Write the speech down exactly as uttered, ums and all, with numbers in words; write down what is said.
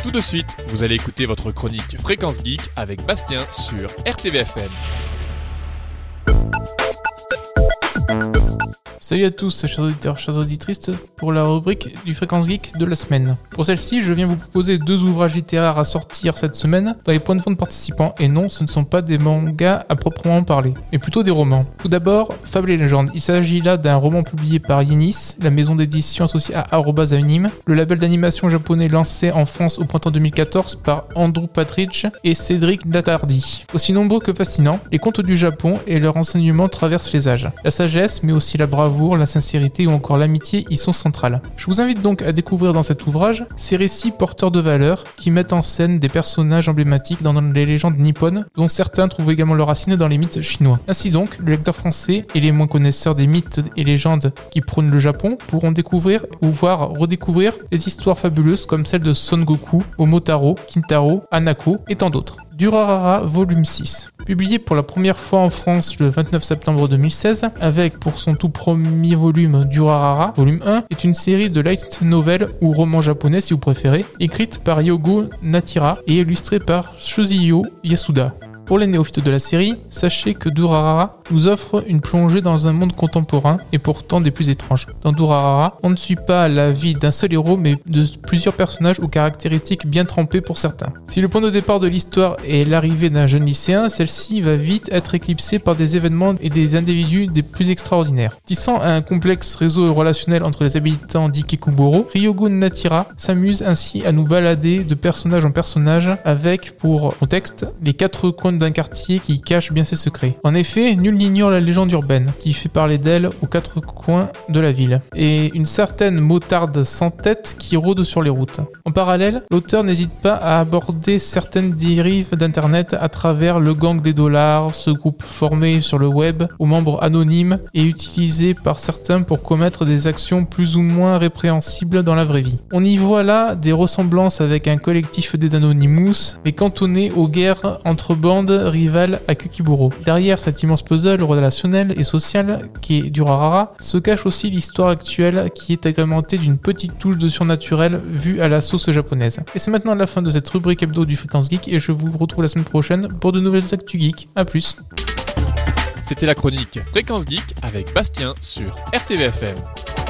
Tout de suite, vous allez écouter votre chronique Fréquence Geek avec Bastien sur R T V F M. Salut à tous, chers auditeurs, chères auditrices, pour la rubrique du Fréquence Geek de la semaine. Pour celle-ci, je viens vous proposer deux ouvrages littéraires à sortir cette semaine dans les points de vente participants. Et non, ce ne sont pas des mangas à proprement parler, mais plutôt des romans. Tout d'abord, Fable et Légende. Il s'agit là d'un roman publié par Yenis, la maison d'édition associée à arobase Anime, le label d'animation japonais lancé en France au printemps deux mille quatorze par Andrew Partridge et Cédric Latardy. Aussi nombreux que fascinants, les contes du Japon et leur enseignement traversent les âges. La sagesse, mais aussi la bravoure, la sincérité ou encore l'amitié y sont centrales. Je vous invite donc à découvrir dans cet ouvrage ces récits porteurs de valeurs qui mettent en scène des personnages emblématiques dans les légendes nippones, dont certains trouvent également leurs racines dans les mythes chinois. Ainsi donc, le lecteur français et les moins connaisseurs des mythes et légendes qui prônent le Japon pourront découvrir ou voir redécouvrir des histoires fabuleuses comme celle de Son Goku, Momotaro, Kintaro, Hanako et tant d'autres. Durarara volume six. Publié pour la première fois en France le vingt-neuf septembre deux mille seize, avec pour son tout premier volume Durarara volume un, est une série de light novel ou romans japonais si vous préférez, écrite par Yogo Natira et illustrée par Shuziyo Yasuda. Pour les néophytes de la série, sachez que Durarara nous offre une plongée dans un monde contemporain et pourtant des plus étranges. Dans Durarara, on ne suit pas la vie d'un seul héros mais de plusieurs personnages aux caractéristiques bien trempées pour certains. Si le point de départ de l'histoire est l'arrivée d'un jeune lycéen, celle-ci va vite être éclipsée par des événements et des individus des plus extraordinaires. Tissant un complexe réseau relationnel entre les habitants d'Ikebukuro, Ryogo Natira s'amuse ainsi à nous balader de personnage en personnage avec, pour contexte, les quatre coins d'un quartier qui cache bien ses secrets. En effet, nul n'ignore la légende urbaine qui fait parler d'elle aux quatre coins de la ville et une certaine motarde sans tête qui rôde sur les routes. En parallèle, l'auteur n'hésite pas à aborder certaines dérives d'internet à travers le gang des dollars, ce groupe formé sur le web aux membres anonymes et utilisé par certains pour commettre des actions plus ou moins répréhensibles dans la vraie vie. On y voit là des ressemblances avec un collectif des Anonymous mais cantonné aux guerres entre bandes rivales à Kukiburo. Derrière cet immense puzzle relationnel et social qui est Durarara, se cache aussi l'histoire actuelle qui est agrémentée d'une petite touche de surnaturel vue à la sauce japonaise. Et c'est maintenant la fin de cette rubrique hebdo du Fréquence Geek et je vous retrouve la semaine prochaine pour de nouvelles actus geek. A plus. C'était la chronique Fréquence Geek avec Bastien sur R T V F M.